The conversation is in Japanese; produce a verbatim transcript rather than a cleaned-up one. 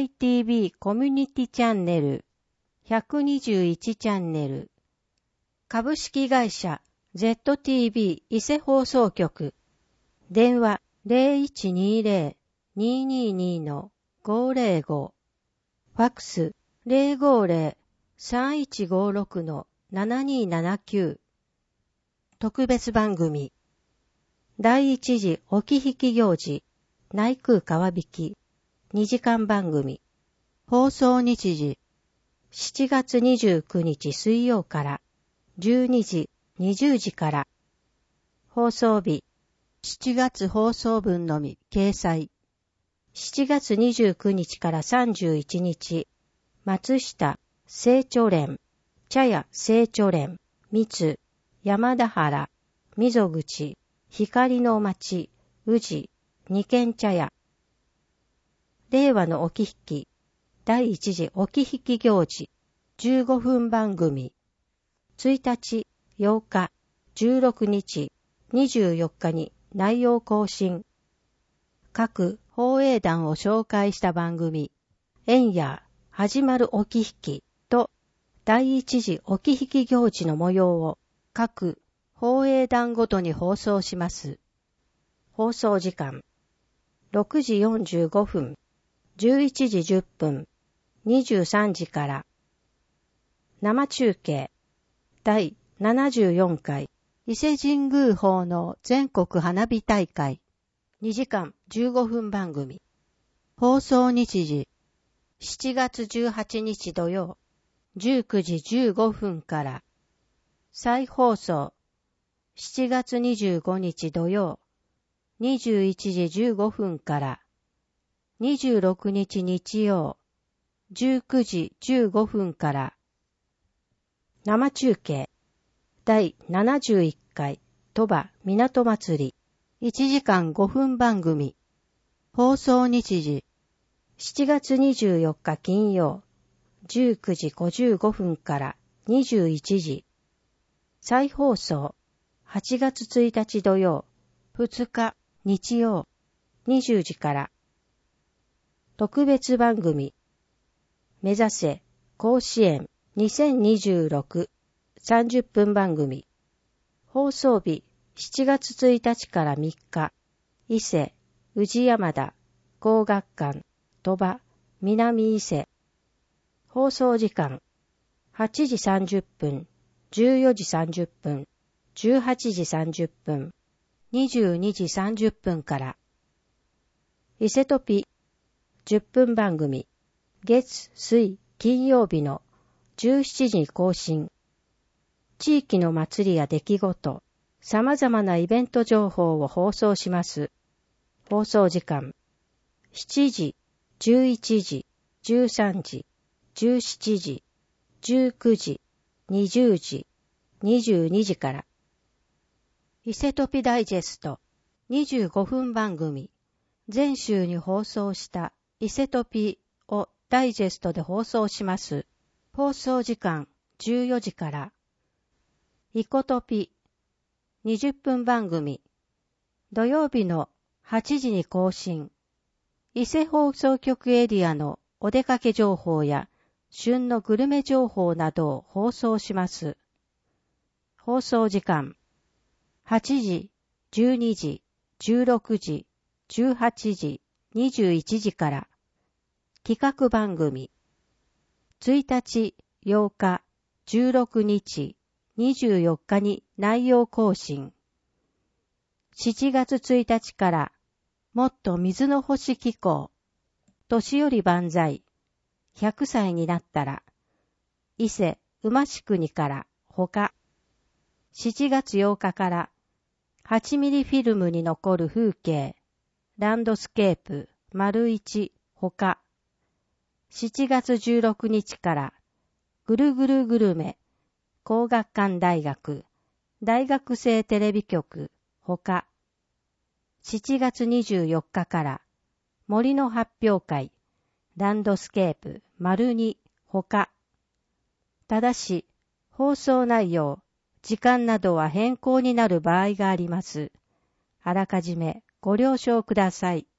イティービー コミュニティチャンネル、ひゃくにじゅういちチャンネル、株式会社 ゼットティービー 伊勢放送局、電話 ゼロいちにゼロ にーにーにー のごーゼロご、ファックス ゼロごゼロ さんいちごろく のななにーななきゅう、特別番組、第一次置き引き行事、内宮川引き、にじかん番組、放送日時、しちがつにじゅうくにち水曜からじゅうにじ、にじゅうじから、放送日、しちがつ放送分のみ掲載、しちがつにじゅうくにちからさんじゅういちにち、松下、聖書連、茶屋聖書連、三津、山田原、溝口、光の町、宇治、二軒茶屋。令和の置き引き、第一次置き引き行事、じゅうごふん番組。いちにち、ようか、じゅうろくにち、にじゅうよっかに内容更新。各放映団を紹介した番組、円や始まる置き引きと第一次置き引き行事の模様を各放映団ごとに放送します。放送時間、ろくじよんじゅうごふん、じゅういちじじゅっぷん、にじゅうさんじから。生中継、第ななじゅうよんかい伊勢神宮奉納全国花火大会、にじかんじゅうごふん番組。放送日時、しちがつじゅうはちにち土曜、じゅうくじじゅうごふんから。再放送、しちがつにじゅうごにち土曜、にじゅういちじじゅうごふんから。にじゅうろくにち日曜、じゅうくじじゅうごふんから。生中継、第ななじゅういっかい鳥羽港祭り、いちじかんごふん番組。放送日時、しちがつにじゅうよっか金曜、じゅうくじごじゅうごふんからにじゅういちじ。再放送、はちがつついたち土曜、ふつか日曜、にじゅうじから。特別番組、目指せ甲子園にせんにじゅうろく、さんじゅっぷん番組。放送日、しちがつついたちからみっか、伊勢、宇治山田、皇學館、鳥羽、南伊勢。放送時間、はちじさんじゅっぷん、じゅうよじさんじゅっぷん、じゅうはちじさんじゅっぷん、にじゅうにじさんじゅっぷんから。伊勢トピ、じゅっぷん番組、月、水、金曜日のじゅうしちじに更新。地域の祭りや出来事、様々なイベント情報を放送します。放送時間、しちじ、じゅういちじ、じゅうさんじ、じゅうしちじ、じゅうくじ、にじゅうじ、にじゅうにじから。伊勢トピダイジェスト、にじゅうごふん番組、前週に放送した伊勢トピをダイジェストで放送します。放送時間じゅうよじから。イコトピ、にじゅっぷん番組、土曜日のはちじに更新。伊勢放送局エリアのお出かけ情報や旬のグルメ情報などを放送します。放送時間、はちじ、じゅうにじ、じゅうろくじ、じゅうはちじ、にじゅういちじから。企画番組、いちにち、ようか、じゅうろくにち、にじゅうよっかに内容更新。しちがつついたちから、もっと水の星機構、年寄り万歳、ひゃくさいになったら、伊勢馬志国から他。しちがつようかから、はちミリフィルムに残る風景、ランドスケープ、丸一、他。しちがつじゅうろくにちから、ぐるぐるグルメ、皇學館大学、大学生テレビ局、他。しちがつにじゅうよっかから、森の発表会、ランドスケープ、丸に、他。ただし、放送内容、時間などは変更になる場合があります。あらかじめご了承ください。